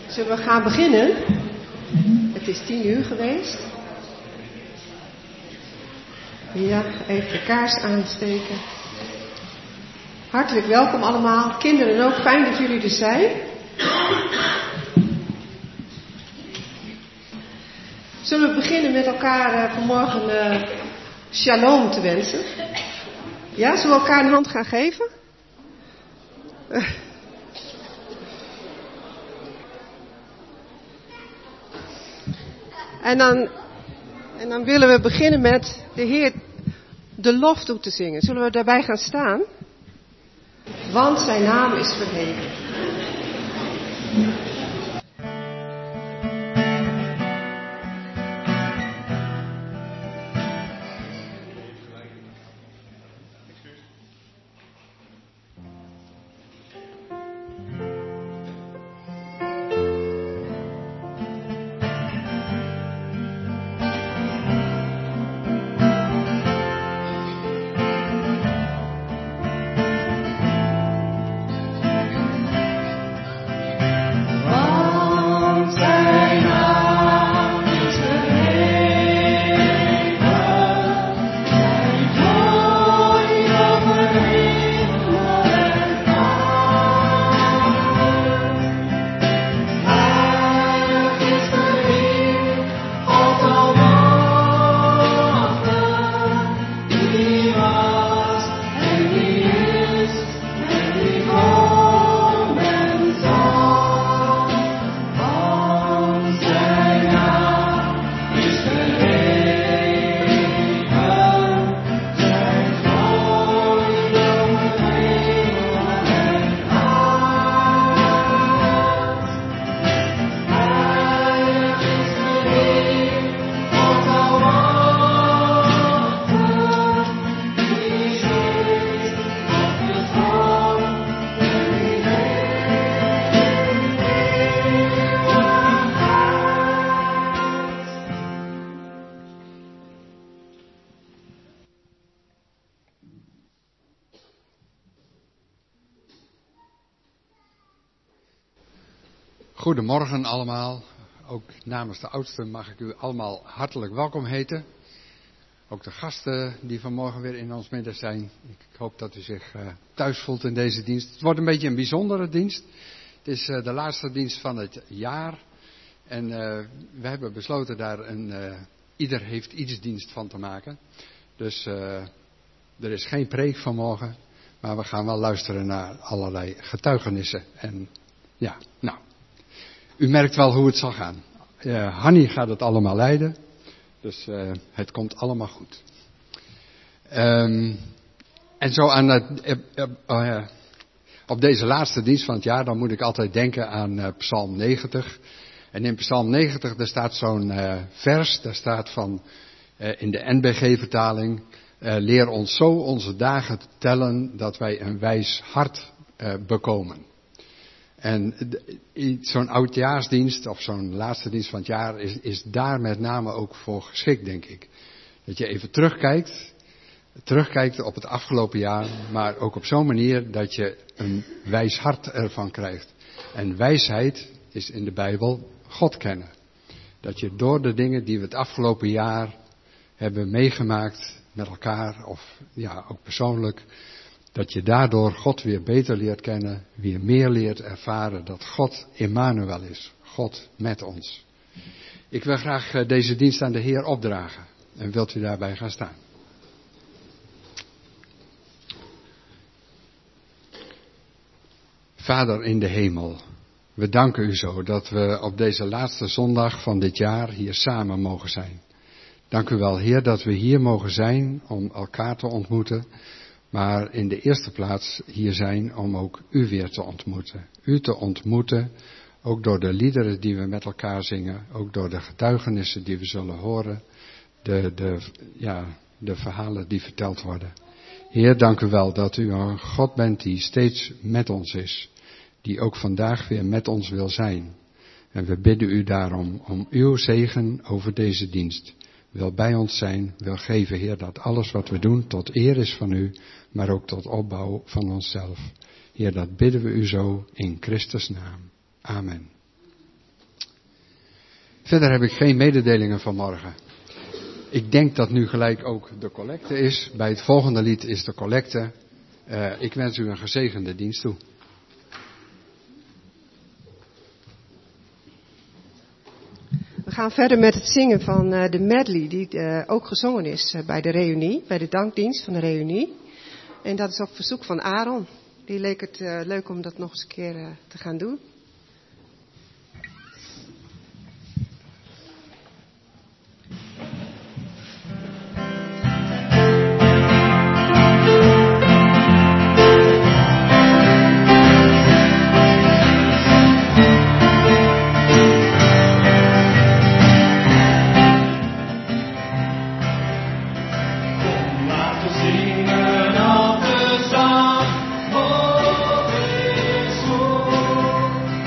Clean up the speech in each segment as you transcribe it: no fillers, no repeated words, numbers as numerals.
Zullen we gaan beginnen? Het is 10:00 geweest. Ja, even de kaars aansteken. Hartelijk welkom allemaal. Kinderen ook, fijn dat jullie er zijn. Zullen we beginnen met elkaar vanmorgen shalom te wensen? Ja, zullen we elkaar een hand gaan geven? En dan willen we beginnen met de Heer de lof toe te zingen. Zullen we daarbij gaan staan? Want zijn naam is verheven. Goedemorgen allemaal. Ook namens de oudsten mag ik u allemaal hartelijk welkom heten. Ook de gasten die vanmorgen weer in ons midden zijn. Ik hoop dat u zich thuis voelt in deze dienst. Het wordt een beetje een bijzondere dienst. Het is de laatste dienst van het jaar. En we hebben besloten daar ieder heeft iets dienst van te maken. Dus er is geen preek vanmorgen. Maar we gaan wel luisteren naar allerlei getuigenissen. En ja, nou. U merkt wel hoe het zal gaan. Hanny gaat het allemaal leiden. Dus het komt allemaal goed. En zo op deze laatste dienst van het jaar, dan moet ik altijd denken aan Psalm 90. En in Psalm 90, daar staat zo'n vers, daar staat van, in de NBG-vertaling, leer ons zo onze dagen te tellen dat wij een wijs hart bekomen. En zo'n oudjaarsdienst of zo'n laatste dienst van het jaar is daar met name ook voor geschikt, denk ik. Dat je even terugkijkt op het afgelopen jaar, maar ook op zo'n manier dat je een wijs hart ervan krijgt. En wijsheid is in de Bijbel God kennen. Dat je door de dingen die we het afgelopen jaar hebben meegemaakt met elkaar of ja, ook persoonlijk, dat je daardoor God weer beter leert kennen, weer meer leert ervaren dat God Immanuel is, God met ons. Ik wil graag deze dienst aan de Heer opdragen en wilt u daarbij gaan staan. Vader in de hemel, we danken u zo dat we op deze laatste zondag van dit jaar hier samen mogen zijn. Dank u wel, Heer, dat we hier mogen zijn om elkaar te ontmoeten. Maar in de eerste plaats hier zijn om ook u weer te ontmoeten. U te ontmoeten, ook door de liederen die we met elkaar zingen. Ook door de getuigenissen die we zullen horen. De verhalen die verteld worden. Heer, dank u wel dat u een God bent die steeds met ons is. Die ook vandaag weer met ons wil zijn. En we bidden u daarom om uw zegen over deze dienst. Wil bij ons zijn, wil geven, Heer, dat alles wat we doen tot eer is van u, maar ook tot opbouw van onszelf. Heer, dat bidden we u zo in Christus naam. Amen. Verder heb ik geen mededelingen vanmorgen. Ik denk dat nu gelijk ook de collecte is. Bij het volgende lied is de collecte. Ik wens u een gezegende dienst toe. We gaan verder met het zingen van de medley die ook gezongen is bij de reunie, bij de dankdienst van de reunie. En dat is op verzoek van Aaron. Die leek het leuk om dat nog eens een keer te gaan doen. Zingen op de zang, oh, is goed.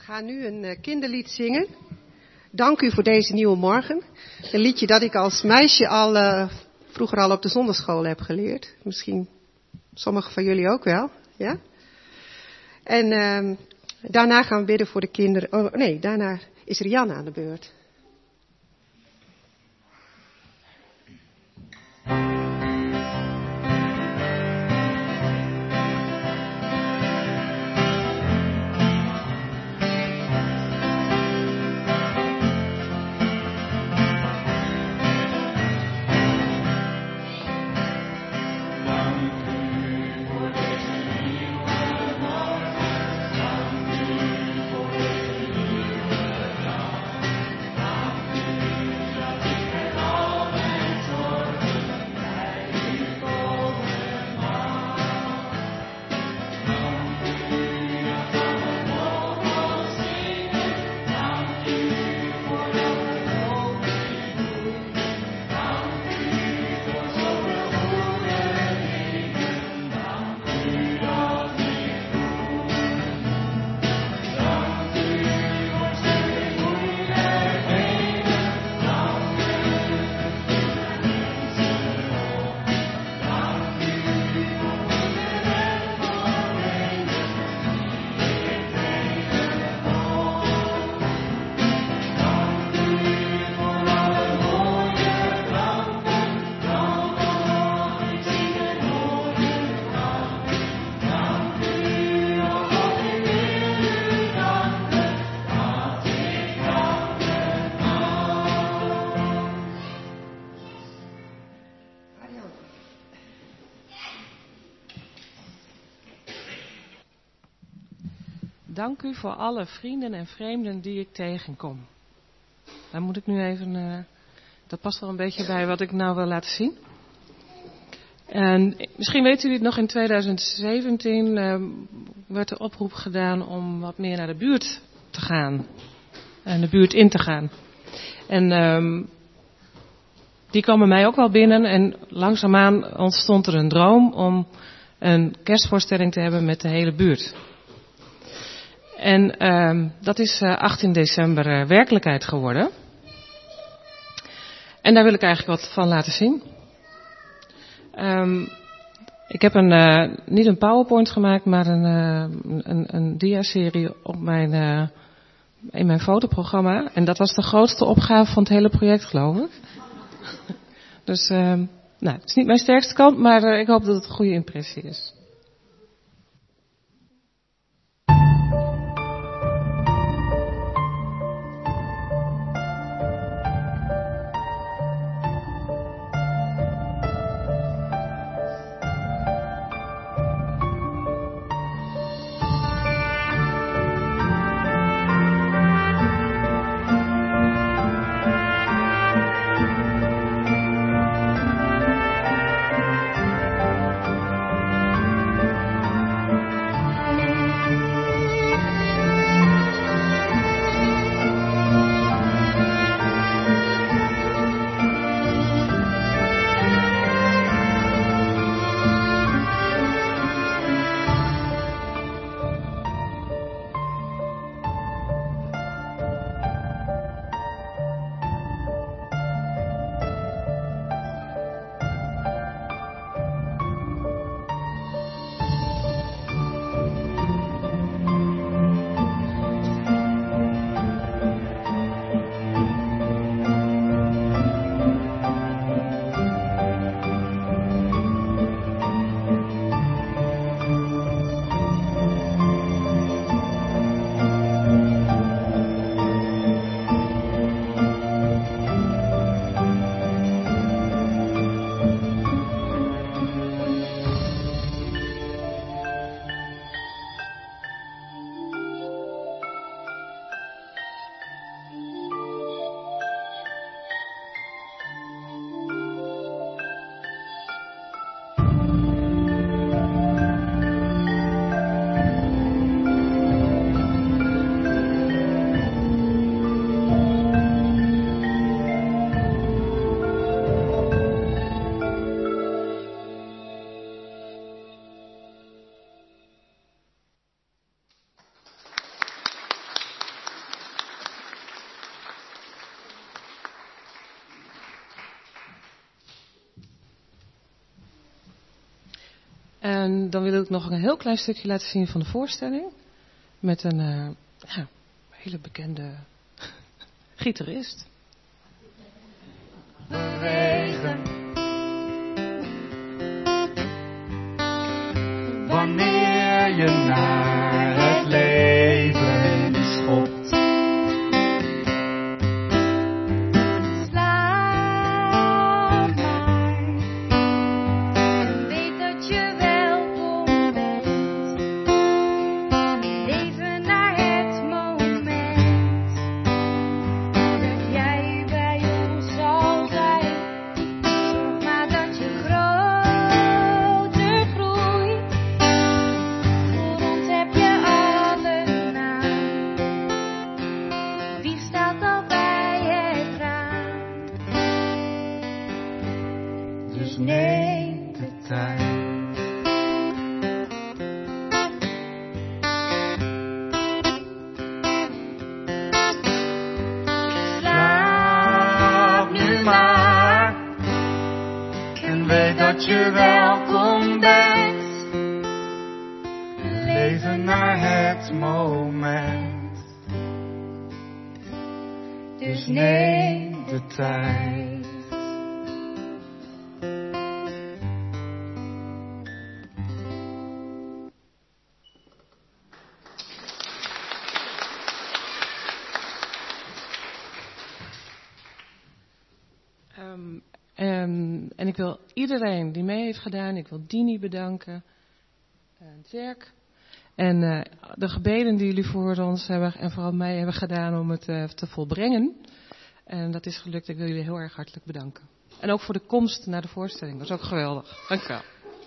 gaan nu een kinderlied zingen. Dank u voor deze nieuwe morgen. Een liedje dat ik als meisje vroeger al op de zondagschool heb geleerd. Misschien sommigen van jullie ook wel. Ja? En daarna gaan we bidden voor de kinderen. Oh, nee, daarna is Rianne aan de beurt. Dank u voor alle vrienden en vreemden die ik tegenkom. Daar moet ik nu even, dat past wel een beetje bij wat ik nou wil laten zien. En misschien weten jullie het nog, in 2017 werd de oproep gedaan om wat meer naar de buurt te gaan. En de buurt in te gaan. En die kwam bij mij ook wel binnen en langzaamaan ontstond er een droom om een kerstvoorstelling te hebben met de hele buurt. En dat is 18 december werkelijkheid geworden. En daar wil ik eigenlijk wat van laten zien. Ik heb niet een PowerPoint gemaakt, maar een dia-serie op in mijn fotoprogramma. En dat was de grootste opgave van het hele project, geloof ik. Dus het is niet mijn sterkste kant, maar ik hoop dat het een goede impressie is. En dan wil ik nog een heel klein stukje laten zien van de voorstelling. Met een hele bekende gitarist. Bewegen. Wanneer je naar het leven schopt. Slaap maar. Weet dat je welkom bent. Leven naar het moment. Dat jij bij ons zal zijn. Zorg maar dat je groter groeit. Voor ons heb je alles na. Wie staat al bij het raam? Dus neem de tijd. Slaap nu maar. En weet dat je welkom bent. Leven naar het moment. Dus neem de tijd. En ik wil iedereen die mee heeft gedaan, ik wil Dini bedanken, Tjerk, en de gebeden die jullie voor ons hebben en vooral mij hebben gedaan om het te volbrengen. En dat is gelukt, ik wil jullie heel erg hartelijk bedanken. En ook voor de komst naar de voorstelling, dat was ook geweldig. Dank u wel.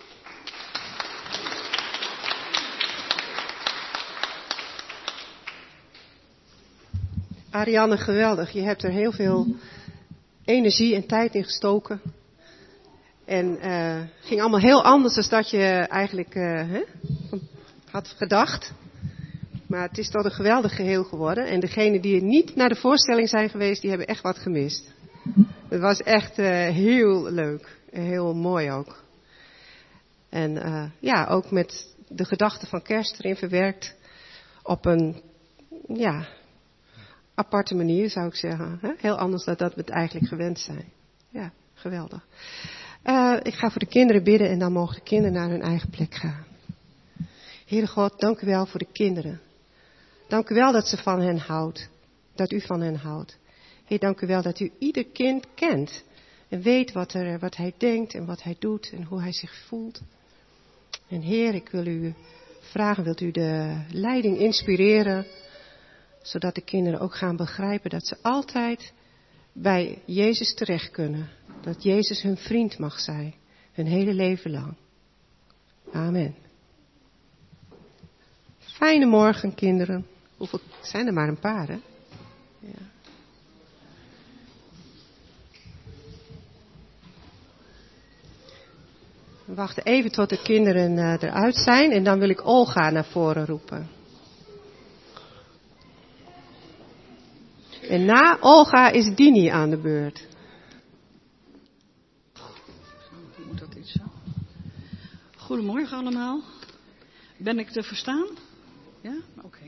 Ariane, geweldig. Je hebt er heel veel energie en tijd in gestoken. En ging allemaal heel anders dan dat je eigenlijk had gedacht. Maar het is tot een geweldig geheel geworden. En degenen die niet naar de voorstelling zijn geweest, die hebben echt wat gemist. Het was echt heel leuk. En heel mooi ook. En ook met de gedachte van kerst erin verwerkt. Op een, aparte manier zou ik zeggen. Hè? Heel anders dan dat we het eigenlijk gewend zijn. Ja, geweldig. Ik ga voor de kinderen bidden en dan mogen de kinderen naar hun eigen plek gaan. Heere God, dank u wel voor de kinderen. Dank u wel dat ze van hen houdt. Dat u van hen houdt. Heer, dank u wel dat u ieder kind kent. En weet wat hij denkt en wat hij doet en hoe hij zich voelt. En Heer, ik wil u vragen, wilt u de leiding inspireren, zodat de kinderen ook gaan begrijpen dat ze altijd bij Jezus terecht kunnen. Dat Jezus hun vriend mag zijn, hun hele leven lang. Amen. Fijne morgen, kinderen. Hoeveel zijn er maar een paar, hè? Ja. We wachten even tot de kinderen eruit zijn en dan wil ik Olga naar voren roepen. En na Olga is Dini aan de beurt. Moet dat iets zo? Goedemorgen allemaal. Ben ik te verstaan? Ja? Oké.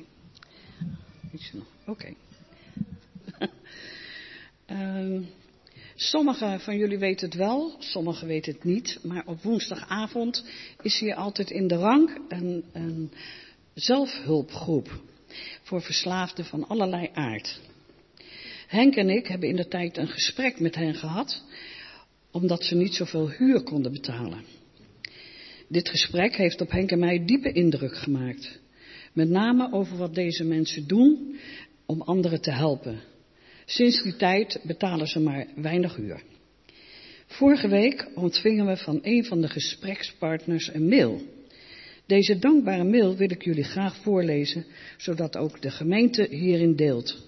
Oké. Sommigen van jullie weten het wel, sommigen weten het niet. Maar op woensdagavond is hier altijd in de Rank een zelfhulpgroep voor verslaafden van allerlei aard. Henk en ik hebben indertijd een gesprek met hen gehad, omdat ze niet zoveel huur konden betalen. Dit gesprek heeft op Henk en mij diepe indruk gemaakt. Met name over wat deze mensen doen om anderen te helpen. Sinds die tijd betalen ze maar weinig huur. Vorige week ontvingen we van een van de gesprekspartners een mail. Deze dankbare mail wil ik jullie graag voorlezen, zodat ook de gemeente hierin deelt.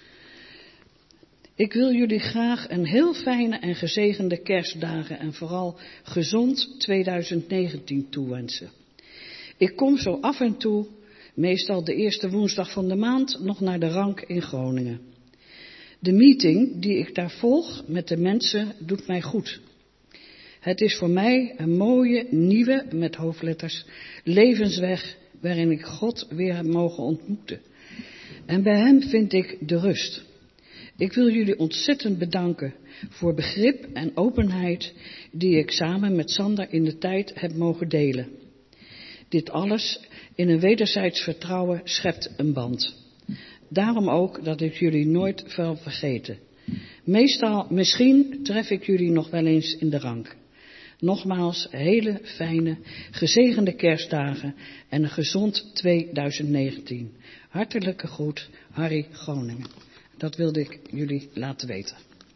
Ik wil jullie graag een heel fijne en gezegende kerstdagen en vooral gezond 2019 toewensen. Ik kom zo af en toe, meestal de eerste woensdag van de maand, nog naar de Rank in Groningen. De meeting die ik daar volg met de mensen doet mij goed. Het is voor mij een mooie, nieuwe, met hoofdletters, levensweg waarin ik God weer heb mogen ontmoeten. En bij hem vind ik de rust. Ik wil jullie ontzettend bedanken voor begrip en openheid die ik samen met Sander in de tijd heb mogen delen. Dit alles in een wederzijds vertrouwen schept een band. Daarom ook dat ik jullie nooit zal vergeten. Misschien tref ik jullie nog wel eens in de rank. Nogmaals, hele fijne, gezegende kerstdagen en een gezond 2019. Hartelijke groet, Harry Groningen. Dat wilde ik jullie laten weten.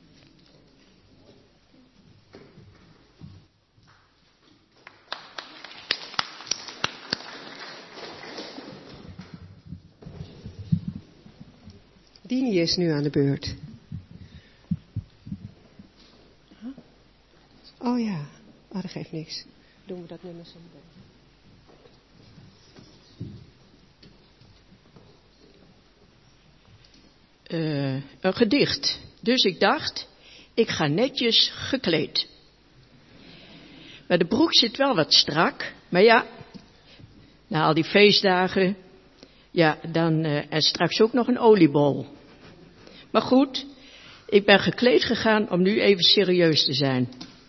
Dini is nu aan de beurt. Oh ja, dat geeft niks. Doen we dat nummer zo meteen. Een gedicht. Dus ik dacht, ik ga netjes gekleed. Maar de broek zit wel wat strak. Maar ja, na al die feestdagen, ja, dan en straks ook nog een oliebol. Maar goed, ik ben gekleed gegaan om nu even serieus te zijn.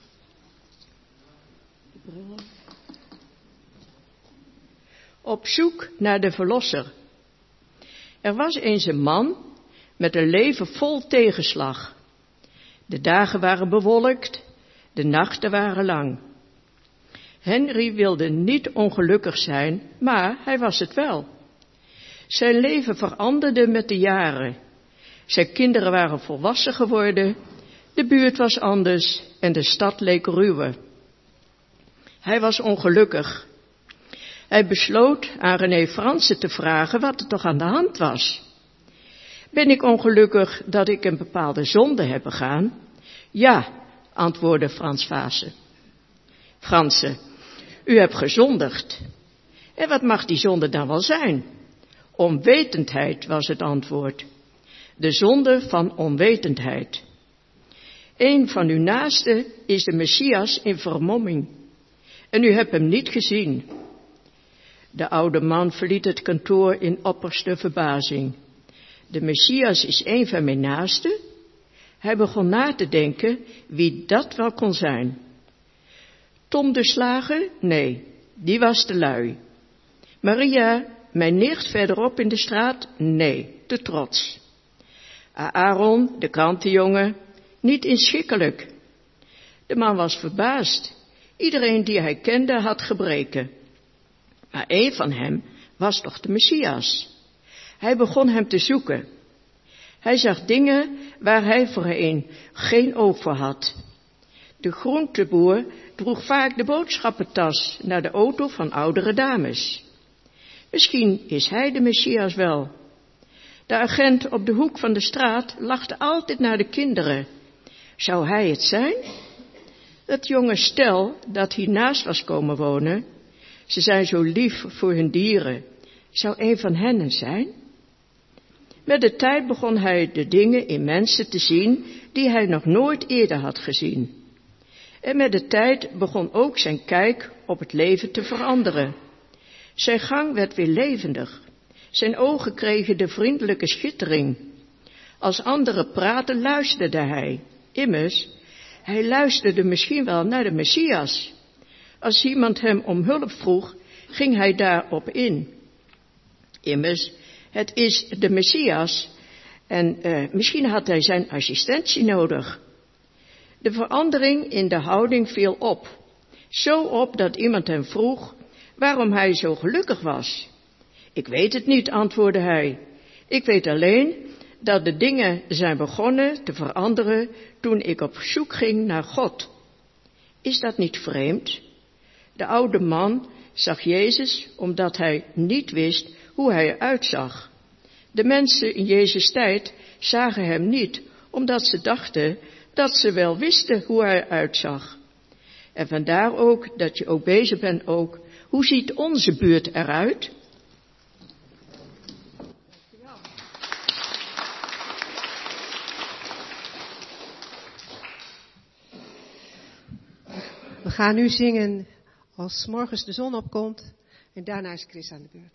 Op zoek naar de verlosser. Er was eens een man met een leven vol tegenslag. De dagen waren bewolkt, de nachten waren lang. Henry wilde niet ongelukkig zijn, maar hij was het wel. Zijn leven veranderde met de jaren. Zijn kinderen waren volwassen geworden, de buurt was anders en de stad leek ruwer. Hij was ongelukkig. Hij besloot aan René Fransen te vragen wat er toch aan de hand was. Ben ik ongelukkig dat ik een bepaalde zonde heb begaan? Ja, antwoordde Fransen, u hebt gezondigd. En wat mag die zonde dan wel zijn? Onwetendheid was het antwoord. De zonde van onwetendheid. Een van uw naasten is de Messias in vermomming. En u hebt hem niet gezien. De oude man verliet het kantoor in opperste verbazing. De Messias is een van mijn naasten? Hij begon na te denken wie dat wel kon zijn. Tom de Slager? Nee, die was te lui. Maria, mijn nicht verderop in de straat? Nee, te trots. Aaron, de krantenjongen? Niet inschikkelijk. De man was verbaasd. Iedereen die hij kende had gebreken. Maar één van hem was toch de Messias. Hij begon hem te zoeken. Hij zag dingen waar hij voorheen geen oog voor had. De groenteboer droeg vaak de boodschappentas naar de auto van oudere dames. Misschien is hij de Messias wel. De agent op de hoek van de straat lachte altijd naar de kinderen. Zou hij het zijn? Dat jonge stel dat hiernaast was komen wonen, ze zijn zo lief voor hun dieren. Zou een van hen het zijn? Met de tijd begon hij de dingen in mensen te zien die hij nog nooit eerder had gezien. En met de tijd begon ook zijn kijk op het leven te veranderen. Zijn gang werd weer levendig. Zijn ogen kregen de vriendelijke schittering. Als anderen praten luisterde hij. Immers, hij luisterde misschien wel naar de Messias. Als iemand hem om hulp vroeg, ging hij daarop in. Immers, het is de Messias en misschien had hij zijn assistentie nodig. De verandering in de houding viel op. Zo op dat iemand hem vroeg waarom hij zo gelukkig was. Ik weet het niet, antwoordde hij. Ik weet alleen dat de dingen zijn begonnen te veranderen toen ik op zoek ging naar God. Is dat niet vreemd? De oude man zag Jezus omdat hij niet wist hoe hij eruit zag. De mensen in Jezus' tijd zagen hem niet, omdat ze dachten dat ze wel wisten hoe hij eruit zag. En vandaar ook dat je ook bezig bent ook. Hoe ziet onze buurt eruit? We gaan nu zingen als 's morgens de zon opkomt en daarna is Chris aan de beurt.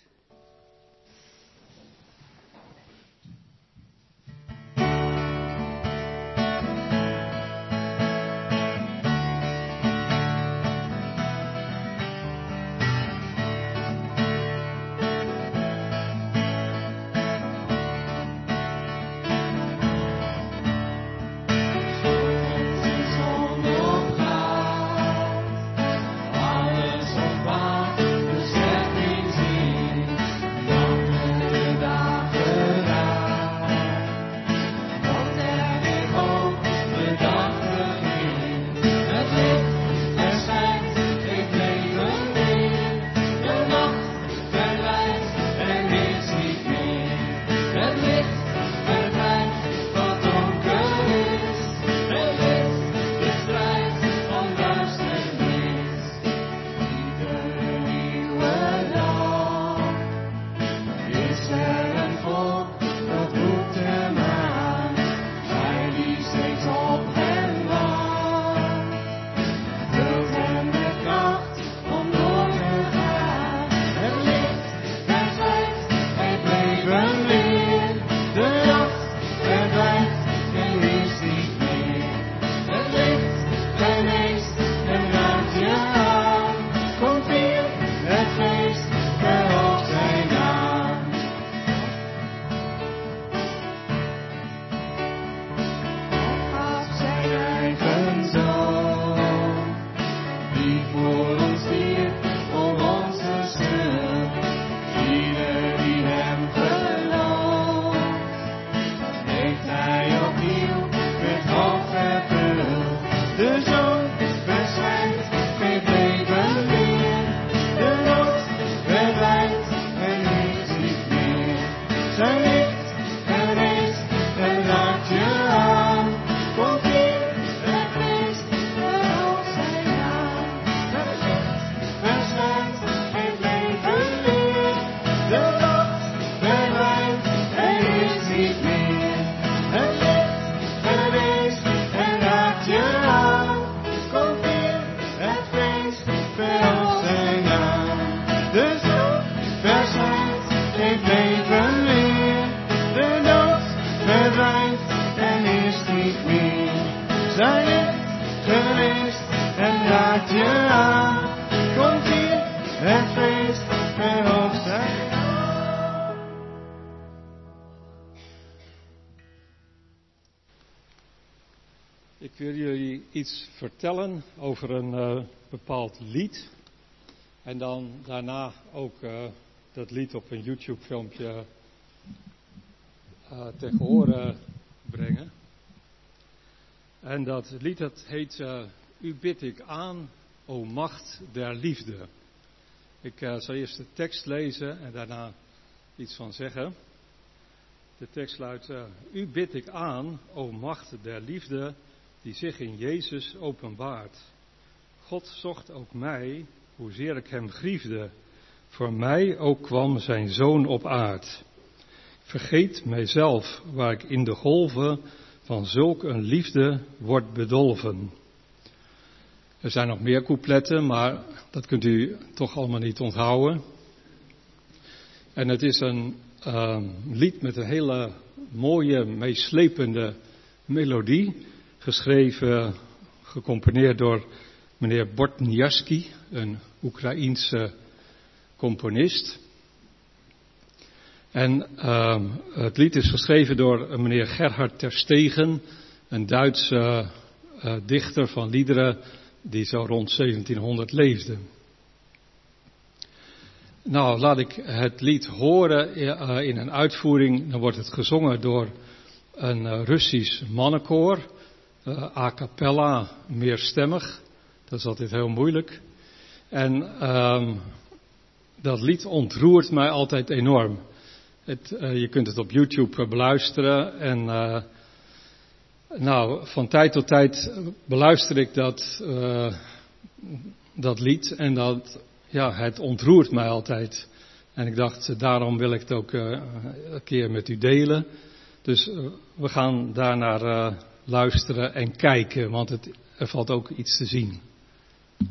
Ik wil jullie iets vertellen over een bepaald lied. En dan daarna ook dat lied op een YouTube-filmpje tegen horen brengen. En dat lied dat heet U bid ik aan, o macht der liefde. Ik zal eerst de tekst lezen en daarna iets van zeggen. De tekst luidt, U bid ik aan, o macht der liefde, die zich in Jezus openbaart. God zocht ook mij, hoezeer ik hem griefde. Voor mij ook kwam zijn zoon op aard. Vergeet mijzelf, waar ik in de golven van zulk een liefde word bedolven. Er zijn nog meer coupletten, maar dat kunt u toch allemaal niet onthouden. En het is een lied met een hele mooie, meeslepende melodie. Geschreven, gecomponeerd door meneer Bortniaski, een Oekraïense componist. En het lied is geschreven door meneer Gerhard Terstegen, een Duitse dichter van liederen die zo rond 1700 leefde. Nou, laat ik het lied horen in een uitvoering. Dan wordt het gezongen door een Russisch mannenkoor. A cappella, meerstemmig. Dat is altijd heel moeilijk. En dat lied ontroert mij altijd enorm. Je kunt het op YouTube beluisteren. En van tijd tot tijd beluister ik dat lied. En het ontroert mij altijd. En ik dacht, daarom wil ik het ook een keer met u delen. Dus we gaan daarnaar luisteren en kijken, want er valt ook iets te zien.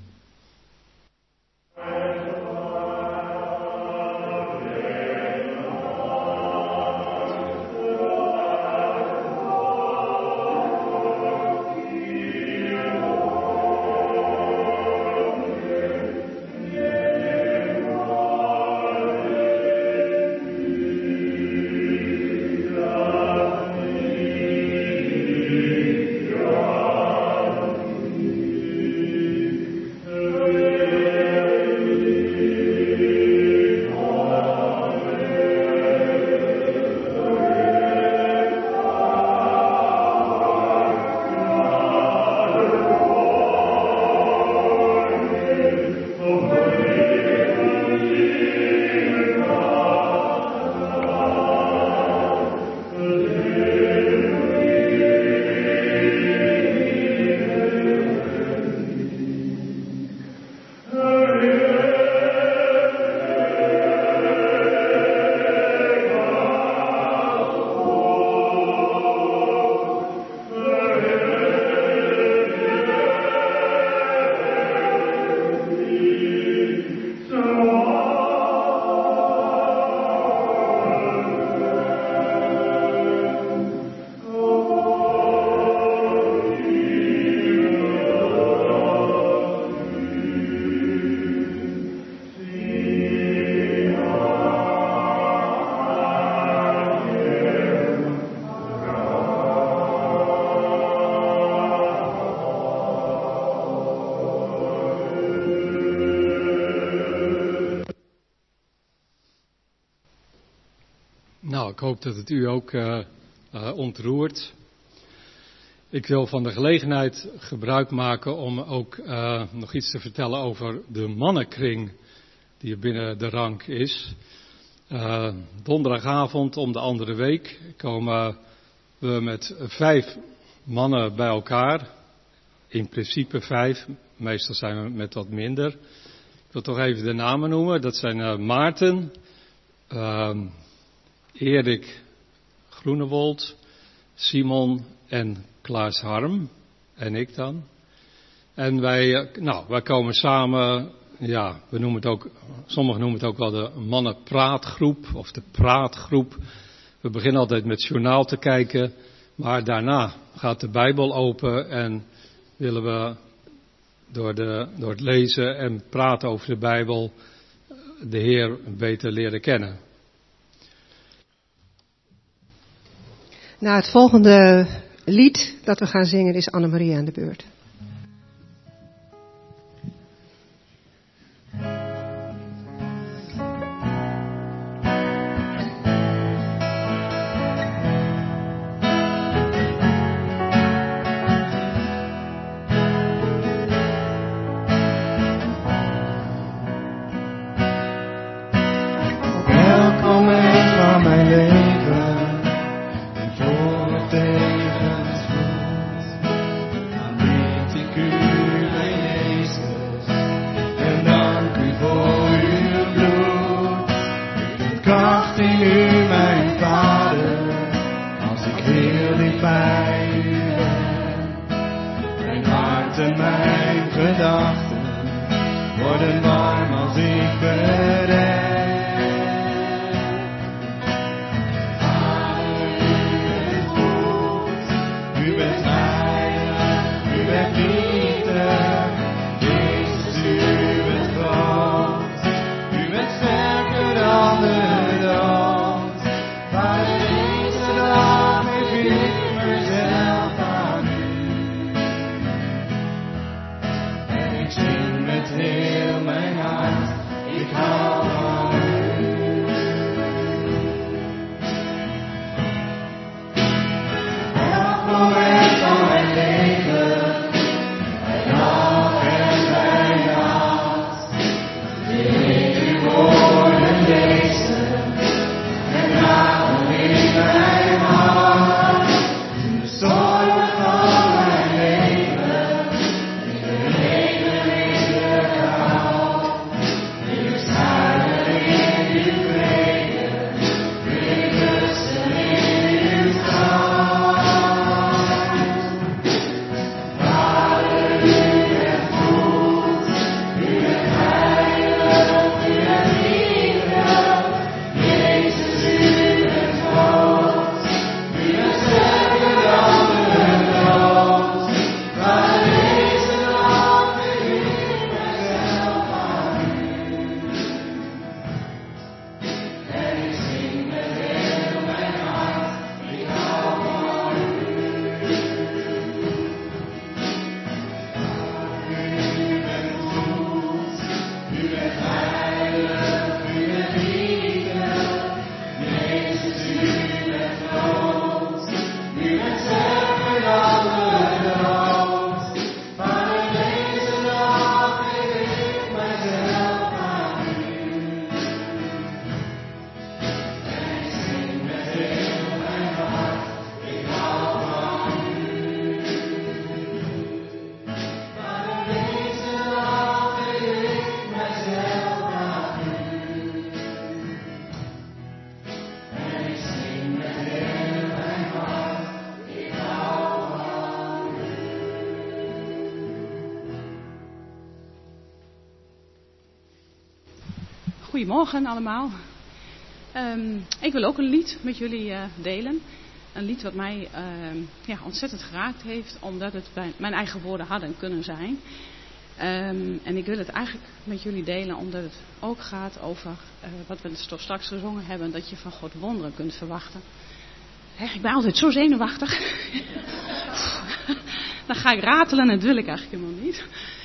ik hoop dat het u ook ontroert. Ik wil van de gelegenheid gebruik maken om ook nog iets te vertellen over de mannenkring die er binnen de rank is. Donderdagavond om de andere week komen we met 5 mannen bij elkaar. In principe 5, meestal zijn we met wat minder. Ik wil toch even de namen noemen. Dat zijn Maarten, Erik Groenewold, Simon en Klaas Harm. En ik dan. En wij komen samen, ja, sommigen noemen het ook wel de mannenpraatgroep of de praatgroep. We beginnen altijd met journaal te kijken, maar daarna gaat de Bijbel open en willen we door het lezen en praten over de Bijbel de Heer beter leren kennen. Nou, het volgende lied dat we gaan zingen is Annemarie aan de beurt. Goedemorgen allemaal. Ik wil ook een lied met jullie delen. Een lied wat mij ontzettend geraakt heeft, omdat het bij mijn eigen woorden hadden kunnen zijn. En ik wil het eigenlijk met jullie delen, omdat het ook gaat over wat we straks gezongen hebben, dat je van God wonderen kunt verwachten. Ik ben altijd zo zenuwachtig. Dan ga ik ratelen en dat wil ik eigenlijk helemaal niet.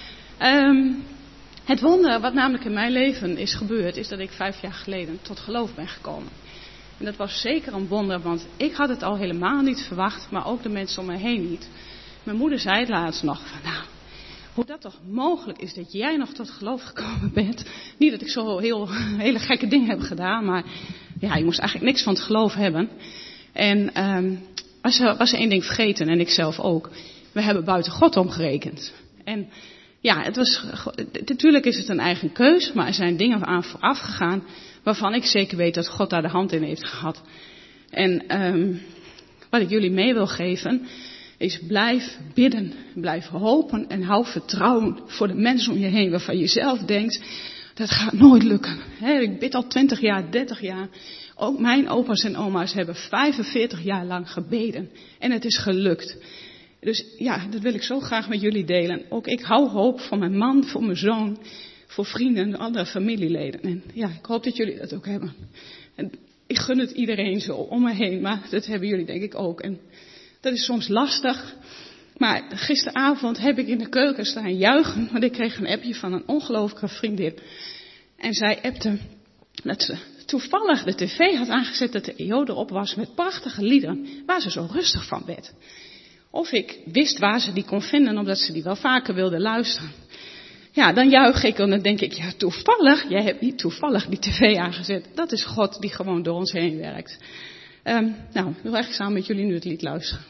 Het wonder wat namelijk in mijn leven is gebeurd, is dat ik 5 jaar geleden tot geloof ben gekomen. En dat was zeker een wonder, want ik had het al helemaal niet verwacht, maar ook de mensen om me heen niet. Mijn moeder zei het laatst nog van, nou, hoe dat toch mogelijk is dat jij nog tot geloof gekomen bent. Niet dat ik zo hele gekke dingen heb gedaan, maar ja, je moest eigenlijk niks van het geloof hebben. En was er één ding vergeten, en ik zelf ook. We hebben buiten God omgerekend. En ja, natuurlijk is het een eigen keus, maar er zijn dingen aan vooraf gegaan waarvan ik zeker weet dat God daar de hand in heeft gehad. En wat ik jullie mee wil geven is blijf bidden, blijf hopen en hou vertrouwen voor de mensen om je heen waarvan je zelf denkt, dat gaat nooit lukken. Ik bid al 20 jaar, 30 jaar. Ook mijn opa's en oma's hebben 45 jaar lang gebeden en het is gelukt. Dus ja, dat wil ik zo graag met jullie delen. Ook ik hou hoop voor mijn man, voor mijn zoon, voor vrienden en andere familieleden. En ja, ik hoop dat jullie dat ook hebben. En ik gun het iedereen zo om me heen, maar dat hebben jullie denk ik ook. En dat is soms lastig. Maar gisteravond heb ik in de keuken staan juichen, want ik kreeg een appje van een ongelooflijke vriendin. En zij appte dat ze toevallig de tv had aangezet, dat de EO erop was met prachtige liederen, waar ze zo rustig van werd. Of ik wist waar ze die kon vinden, omdat ze die wel vaker wilde luisteren. Ja, dan juich ik en dan denk ik, ja toevallig, jij hebt niet toevallig die tv aangezet. Dat is God die gewoon door ons heen werkt. Nou, ik wil echt samen met jullie nu het lied luisteren.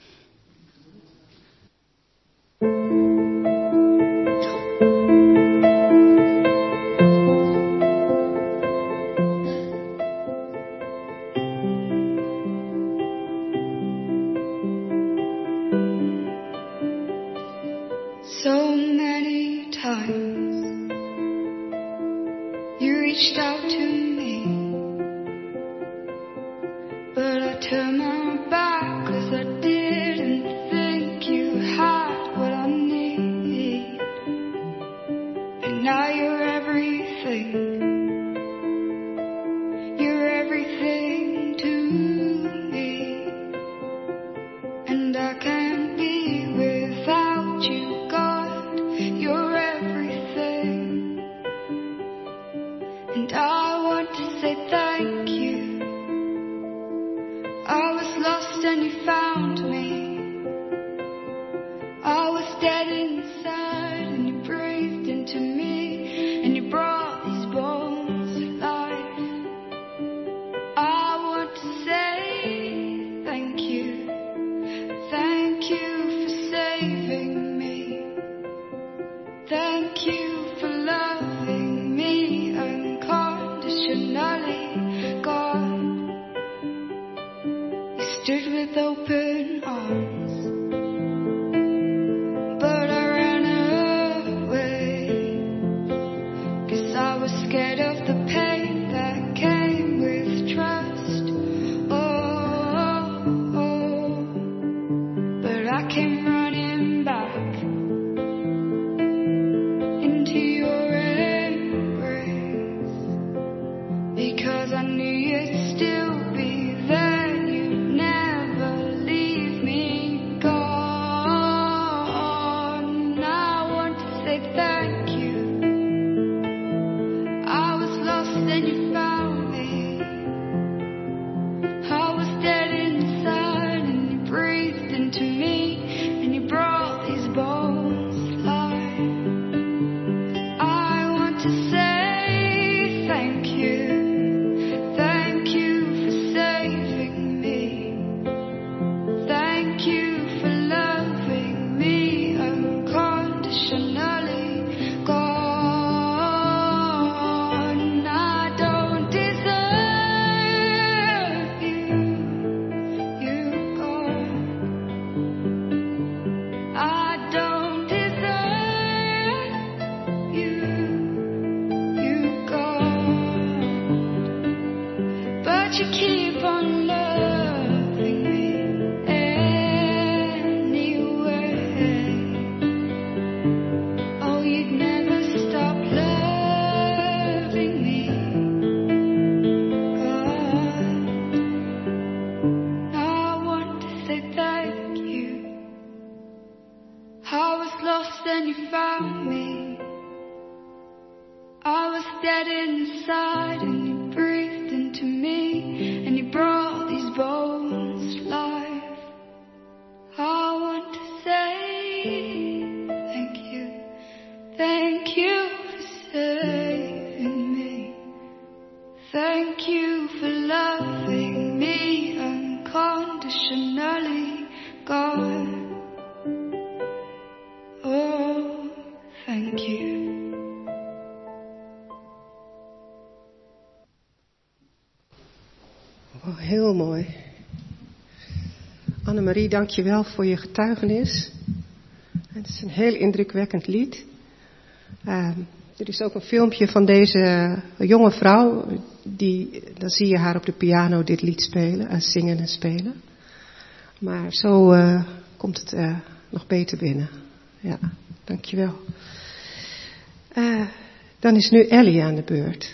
So many times you reached out to me, but I turned my back 'cause I didn't think you had what I need. And now you're everything. You're everything to me, and I can't be without you. You're everything, and I want to say thank you. I was lost and you found me. I was dead inside and you breathed into me, and you brought these bones to life. I want to say thank you. Thank you for saving me. Thank you for loving me unconditionally, God. You stood with open arms, but I ran away, 'cause I was scared of the pain that came with trust. Oh, but I came running back into your embrace, because I knew you'd still be there. You'd never leave me, gone. I want to say thank you. I was lost and you found me. I was dead inside and you breathed into me, and you brought these bones to life. To say thank you for saving me, thank you for loving me unconditionally, God. I don't deserve you, God. I don't deserve you, but you keep on loving me anyway. Oh, you'd never stop loving me, God. I want to say thank you. I was lost and you found me. I was dead inside and you breathed into me, and you Thank you for saving me. Thank you for loving me unconditionally, God. Oh, thank you. Oh, heel mooi. Annemarie, dank je wel voor je getuigenis. Het is een heel indrukwekkend lied. Er is ook een filmpje van deze jonge vrouw. Dan zie je haar op de piano dit lied spelen, zingen en spelen. Maar zo komt het nog beter binnen. Ja, dank je wel. Dan is nu Ellie aan de beurt.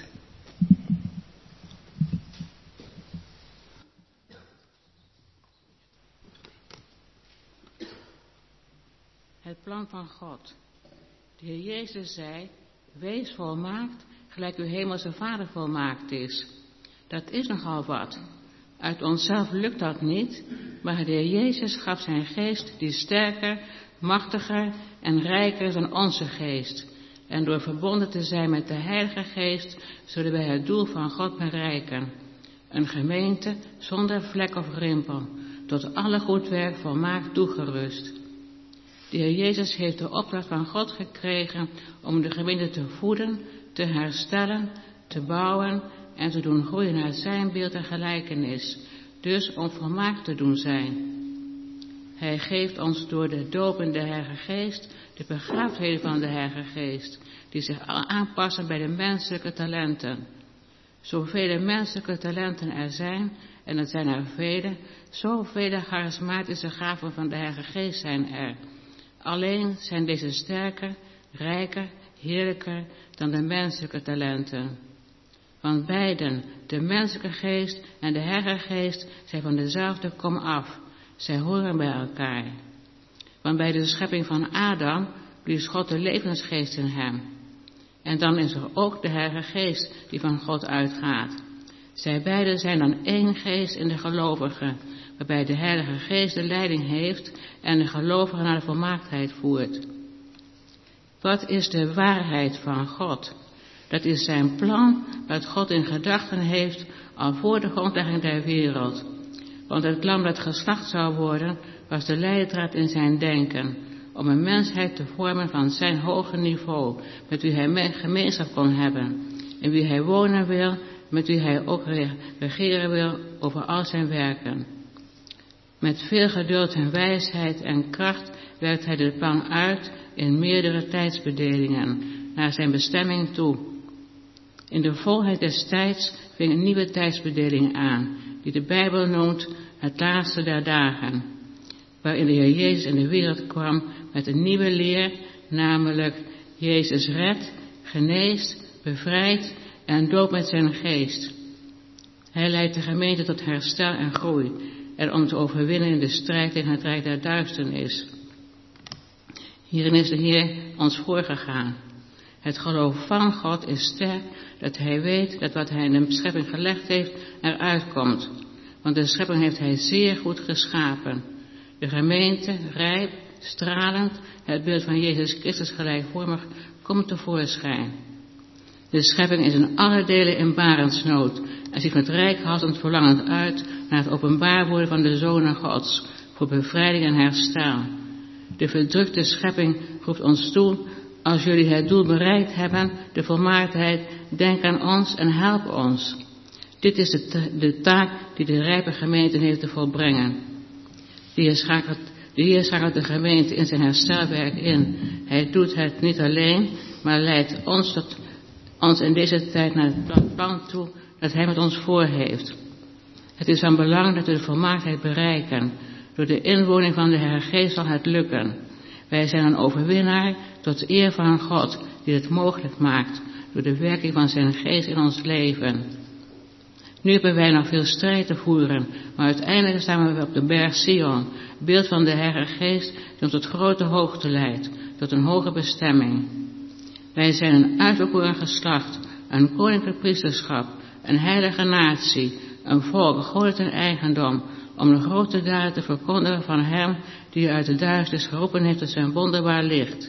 Het plan van God. De Heer Jezus zei, wees volmaakt, gelijk uw hemelse Vader volmaakt is. Dat is nogal wat. Uit onszelf lukt dat niet, maar de Heer Jezus gaf zijn geest die sterker, machtiger en rijker is dan onze geest. En door verbonden te zijn met de Heilige Geest, zullen wij het doel van God bereiken. Een gemeente zonder vlek of rimpel, tot alle goed werk volmaakt toegerust. De Heer Jezus heeft de opdracht van God gekregen om de gemeente te voeden, te herstellen, te bouwen en te doen groeien naar zijn beeld en gelijkenis, dus om volmaakt te doen zijn. Hij geeft ons door de doop in de Heilige Geest de begaafdheden van de Heilige Geest, die zich aanpassen bij de menselijke talenten. Zoveel menselijke talenten er zijn, en het zijn er vele, zoveel charismatische gaven van de Heilige Geest zijn er. Alleen zijn deze sterker, rijker, heerlijker dan de menselijke talenten. Want beiden, de menselijke geest en de Heilige Geest, zijn van dezelfde kom af. Zij horen bij elkaar. Want bij de schepping van Adam blies God de levensgeest in hem. En dan is er ook de Heilige Geest die van God uitgaat. Zij beiden zijn dan één geest in de gelovigen, waarbij de Heilige Geest de leiding heeft en de gelovigen naar de volmaaktheid voert. Wat is de waarheid van God? Dat is zijn plan dat God in gedachten heeft al voor de grondlegging der wereld. Want het lam dat geslacht zou worden, was de leidraad in zijn denken, om een mensheid te vormen van zijn hoge niveau, met wie hij gemeenschap kon hebben, in wie hij wonen wil, met wie hij ook regeren wil over al zijn werken. Met veel geduld en wijsheid en kracht werkt hij dit plan uit in meerdere tijdsbedelingen, naar zijn bestemming toe. In de volheid des tijds ving een nieuwe tijdsbedeling aan, die de Bijbel noemt het laatste der dagen, waarin de Heer Jezus in de wereld kwam met een nieuwe leer, namelijk Jezus redt, geneest, bevrijdt en doopt met zijn geest. Hij leidt de gemeente tot herstel en groei en om te overwinnen in de strijd tegen het rijk der duisternis. Hierin is de Heer ons voorgegaan. Het geloof van God is sterk, dat hij weet dat wat hij in de schepping gelegd heeft eruit komt. Want de schepping heeft hij zeer goed geschapen. De gemeente, rijp, stralend, het beeld van Jezus Christus gelijkvormig, komt tevoorschijn. De schepping is in alle delen in barensnood en ziet met reikhalzend verlangend uit naar het openbaar worden van de zonen Gods, voor bevrijding en herstel. De verdrukte schepping roept ons toe, als jullie het doel bereikt hebben, de volmaaktheid, denk aan ons en help ons. Dit is de taak die de rijpe gemeente heeft te volbrengen. De Heer schakelt de gemeente in zijn herstelwerk in. Hij doet het niet alleen, maar leidt ons in deze tijd naar het plan toe dat hij met ons voor heeft. Het is van belang dat we de volmaaktheid bereiken. Door de inwoning van de Heilige Geest zal het lukken. Wij zijn een overwinnaar tot eer van God, die het mogelijk maakt, door de werking van zijn geest in ons leven. Nu hebben wij nog veel strijd te voeren, maar uiteindelijk staan we op de berg Sion, beeld van de Heilige Geest die ons tot grote hoogte leidt, tot een hoge bestemming. Wij zijn een uitverkoren geslacht, een koninklijk priesterschap, een heilige natie, een volk, God en eigendom, om de grote daden te verkondigen van hem die uit de duisternis geroepen heeft tot zijn wonderbaar licht.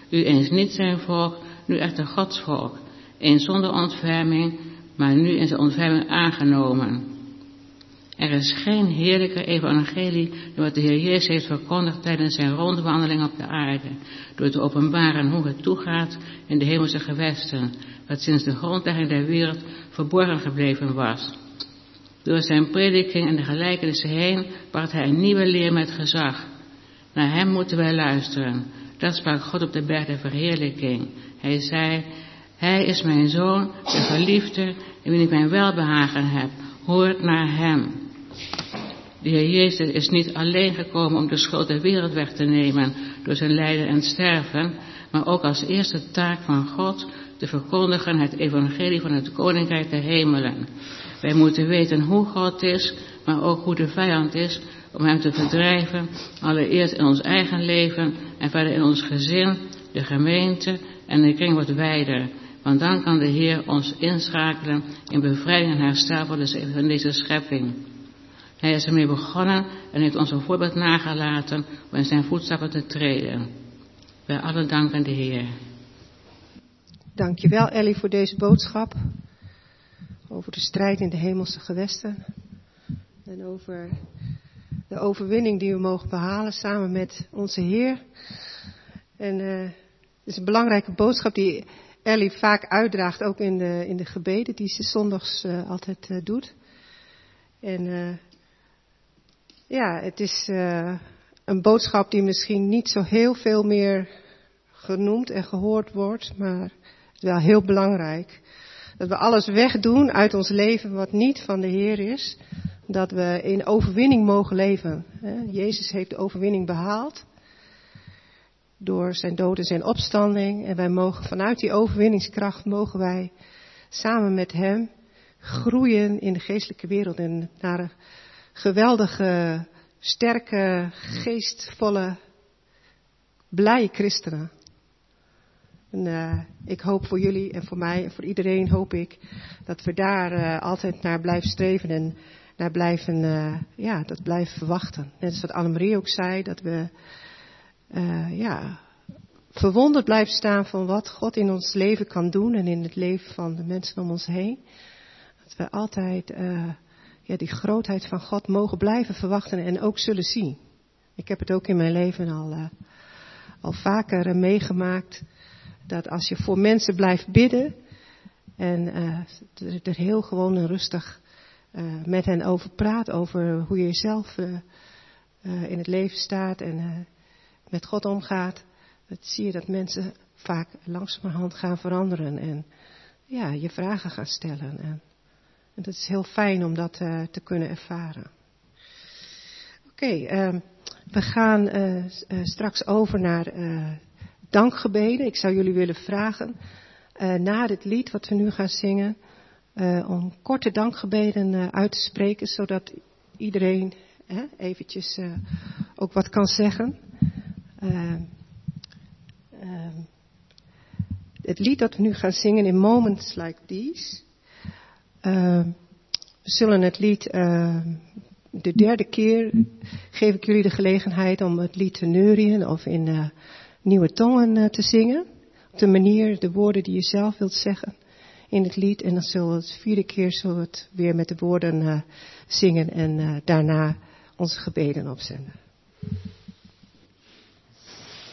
U eens niet zijn volk, nu echter Gods volk. Eens zonder ontferming, maar nu in zijn ontferming aangenomen. Er is geen heerlijker evangelie dan wat de Heer Jezus heeft verkondigd tijdens zijn rondwandeling op de aarde, door te openbaren hoe het toegaat in de hemelse gewesten, wat sinds de grondlegging der wereld verborgen gebleven was. Door zijn prediking en de gelijkenissen heen bracht hij een nieuwe leer met gezag. Naar hem moeten wij luisteren. Dat sprak God op de berg der verheerlijking. Hij zei, hij is mijn zoon, de geliefde, in wie ik mijn welbehagen heb. Hoort naar hem. De Heer Jezus is niet alleen gekomen om de schuld der wereld weg te nemen door zijn lijden en sterven, maar ook als eerste taak van God te verkondigen het evangelie van het koninkrijk der hemelen. Wij moeten weten hoe God is, maar ook hoe de vijand is, om hem te verdrijven, allereerst in ons eigen leven en verder in ons gezin, de gemeente en de kring wat wijder. Want dan kan de Heer ons inschakelen in bevrijding en herstel van deze schepping. Hij is ermee begonnen en heeft ons een voorbeeld nagelaten om in zijn voetstappen te treden. Wij allen danken de Heer. Dankjewel Ellie voor deze boodschap. Over de strijd in de hemelse gewesten. En over de overwinning die we mogen behalen samen met onze Heer. En het is een belangrijke boodschap die Ellie vaak uitdraagt, ook in de gebeden die ze zondags altijd doet. En het is een boodschap die misschien niet zo heel veel meer genoemd en gehoord wordt, maar het is wel heel belangrijk. Dat we alles wegdoen uit ons leven wat niet van de Heer is. Dat we in overwinning mogen leven. Jezus heeft de overwinning behaald. Door zijn dood en zijn opstanding. En wij mogen vanuit die overwinningskracht mogen wij samen met hem groeien in de geestelijke wereld. En naar een geweldige, sterke, geestvolle, blije christenen. En ik hoop voor jullie en voor mij en voor iedereen hoop ik dat we daar altijd naar blijven streven en naar blijven verwachten. Net als wat Annemarie ook zei, dat we verwonderd blijven staan van wat God in ons leven kan doen en in het leven van de mensen om ons heen. Dat we altijd die grootheid van God mogen blijven verwachten en ook zullen zien. Ik heb het ook in mijn leven al vaker meegemaakt. Dat als je voor mensen blijft bidden en er heel gewoon en rustig met hen over praat, over hoe je jezelf in het leven staat en met God omgaat, dan zie je dat mensen vaak langzamerhand gaan veranderen en je vragen gaan stellen. En dat is heel fijn om dat te kunnen ervaren. Oké, we gaan straks over naar dankgebeden. Ik zou jullie willen vragen, na dit lied wat we nu gaan zingen, om korte dankgebeden uit te spreken, zodat iedereen eventjes ook wat kan zeggen. Het lied dat we nu gaan zingen in Moments Like These. We zullen het lied, de derde keer geef ik jullie de gelegenheid om het lied te neurien of in nieuwe tongen te zingen. Op de manier, de woorden die je zelf wilt zeggen in het lied. En dan zullen we het vierde keer zullen we het weer met de woorden zingen en daarna onze gebeden opzenden.